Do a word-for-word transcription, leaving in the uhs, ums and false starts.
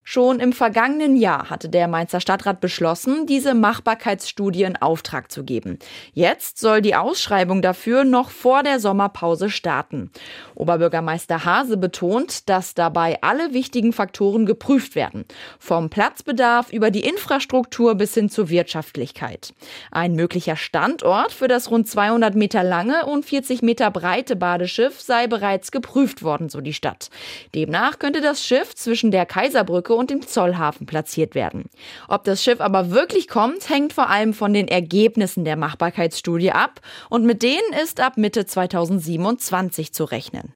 Schon im vergangenen Jahr hatte der Mainzer Stadtrat beschlossen, diese Machbarkeitsstudie in Auftrag zu geben. Jetzt soll die Ausschreibung dafür noch vor der Sommerpause starten. Oberbürgermeister Haase betont, dass dabei alle wichtigen Faktoren geprüft werden. Vom Platzbedarf über die Infrastruktur bis hin zur Wirtschaftlichkeit. Ein möglicher Standort für das rund zweihundert Meter lange und vierzig Meter breite Badeschiff sei bereits geprüft worden, so die Stadt. Demnach könnte das Schiff zwischen der Kaiserbrücke und dem Zollhafen platziert werden. Ob das Schiff aber wirklich kommt, hängt vor allem von den Ergebnissen der Machbarkeitsstudie ab und mit denen ist ab Mitte zweitausendsiebenundzwanzig zu rechnen.